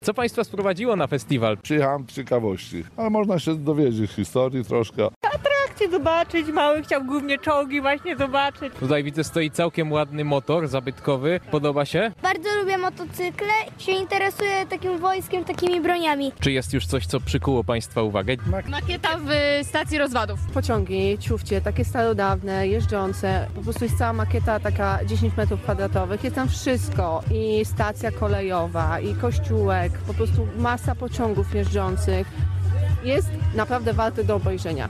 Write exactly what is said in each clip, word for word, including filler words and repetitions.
Co Państwa sprowadziło na festiwal? Przyjechałem z ciekawości, ale można się dowiedzieć historii troszkę. Atrakcje zobaczyć, mały chciał głównie czołgi właśnie zobaczyć. Tutaj widzę, stoi całkiem ładny motor zabytkowy. Podoba się? Bardzo lubię motocykle, się interesuję takim wojskiem, takimi broniami. Czy jest już coś, co przykuło Państwa uwagę? Makieta w stacji rozwadów. Pociągi, ciufcie, takie starodawne, jeżdżące. Po prostu jest cała makieta taka dziesięć metrów kwadratowych. Jest tam wszystko. I stacja kolejowa, i kościółek, po prostu masa pociągów jeżdżących. Jest naprawdę warty do obejrzenia.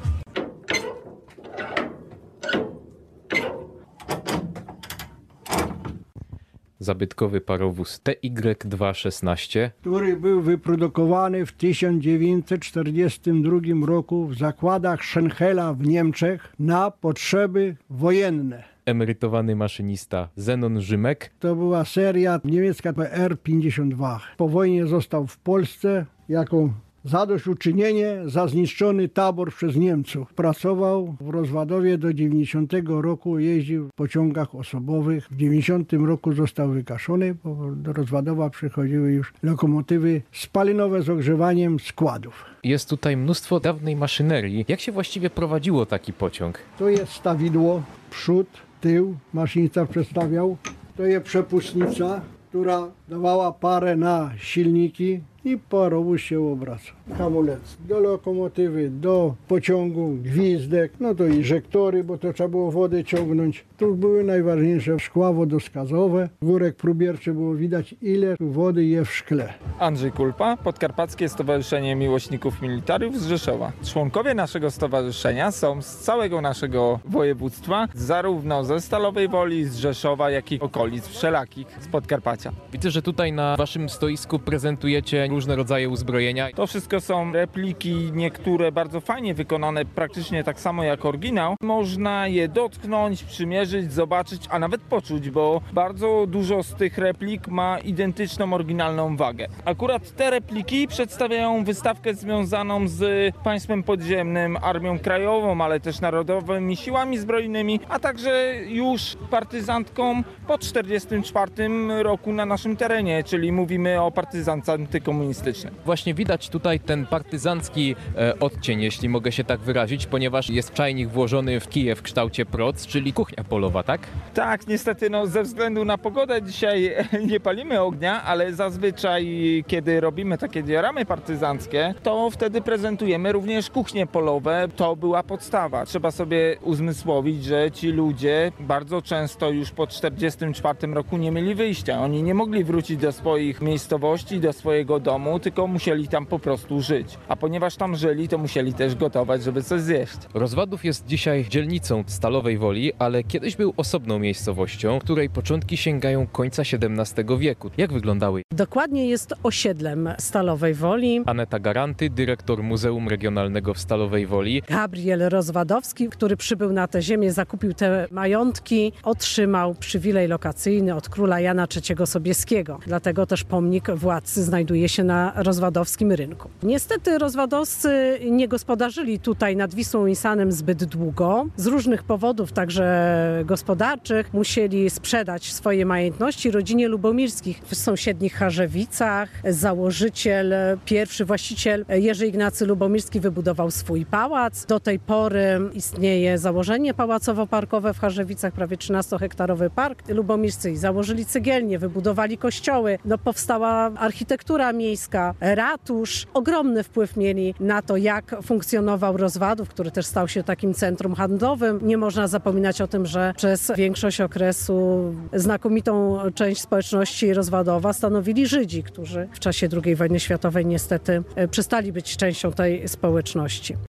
Zabytkowy parowóz T Y dwieście szesnaście. Który był wyprodukowany w tysiąc dziewięćset czterdziestym drugim roku w zakładach Schenhela w Niemczech na potrzeby wojenne. Emerytowany maszynista Zenon Rzymek. To była seria niemiecka P R pięćdziesiąt dwa. Po wojnie został w Polsce jako zadośćuczynienie za zniszczony tabor przez Niemców. Pracował w Rozwadowie do dziewięćdziesiątego roku, jeździł w pociągach osobowych. W dziewięćdziesiątym roku został wykaszony, bo do Rozwadowa przychodziły już lokomotywy spalinowe z ogrzewaniem składów. Jest tutaj mnóstwo dawnej maszynerii. Jak się właściwie prowadziło taki pociąg? To jest stawidło, przód, tył, maszynista przedstawiał. To jest przepustnica, która dawała parę na silniki i parowóz się obraca. Hamulec do lokomotywy, do pociągu, gwizdek, no to inżektory, bo to trzeba było wodę ciągnąć. Tu były najważniejsze szkła wodoskazowe. Górek próbierczy było widać, ile wody jest w szkle. Andrzej Kulpa, Podkarpackie Stowarzyszenie Miłośników Militariów z Rzeszowa. Członkowie naszego stowarzyszenia są z całego naszego województwa, zarówno ze Stalowej Woli, z Rzeszowa, jak i okolic wszelakich z Podkarpacia. Widzę, że tutaj na Waszym stoisku prezentujecie różne rodzaje uzbrojenia. To wszystko są repliki, niektóre bardzo fajnie wykonane, praktycznie tak samo jak oryginał. Można je dotknąć, przymierzyć, zobaczyć, a nawet poczuć, bo bardzo dużo z tych replik ma identyczną, oryginalną wagę. Akurat te repliki przedstawiają wystawkę związaną z państwem podziemnym, Armią Krajową, ale też Narodowymi Siłami Zbrojnymi, a także już partyzantką po czterdziestym czwartym roku na naszym terenie, czyli mówimy o partyzance antykomunistycznej. Właśnie widać tutaj ten partyzancki e, odcień, jeśli mogę się tak wyrazić, ponieważ jest czajnik włożony w kiję w kształcie proc, czyli kuchnia polowa, tak? Tak, niestety no, ze względu na pogodę dzisiaj nie palimy ognia, ale zazwyczaj kiedy robimy takie dioramy partyzanckie, to wtedy prezentujemy również kuchnie polowe. To była podstawa. Trzeba sobie uzmysłowić, że ci ludzie bardzo często już po czterdziestym czwartym roku nie mieli wyjścia. Oni nie mogli wrócić do swoich miejscowości, do swojego domu, tylko musieli tam po prostu żyć. A ponieważ tam żyli, to musieli też gotować, żeby coś zjeść. Rozwadów jest dzisiaj dzielnicą Stalowej Woli, ale kiedyś był osobną miejscowością, której początki sięgają końca siedemnastego wieku. Jak wyglądały? Dokładnie jest osiedlem Stalowej Woli. Aneta Garanty, dyrektor Muzeum Regionalnego w Stalowej Woli. Gabriel Rozwadowski, który przybył na tę ziemię, zakupił te majątki, otrzymał przywilej lokacyjny od króla Jana trzeciego Sobieskiego. Dlatego też pomnik władcy znajduje się na rozwadowskim rynku. Niestety rozwadowscy nie gospodarzyli tutaj nad Wisłą i Sanem zbyt długo. Z różnych powodów, także gospodarczych, musieli sprzedać swoje majątności rodzinie Lubomirskich w sąsiednich Charzewicach. Założyciel, pierwszy właściciel Jerzy Ignacy Lubomirski wybudował swój pałac. Do tej pory istnieje założenie pałacowo-parkowe w Charzewicach, prawie trzynastohektarowy park. Lubomirscy założyli cegielnię, wybudowali kościoły. No, powstała architektura miejska, ratusz. Ogromny wpływ mieli na to, jak funkcjonował Rozwadów, który też stał się takim centrum handlowym. Nie można zapominać o tym, że przez większość okresu znakomitą część społeczności Rozwadowa stanowili Żydzi, którzy w czasie drugiej wojny światowej niestety przestali być częścią tej społeczności.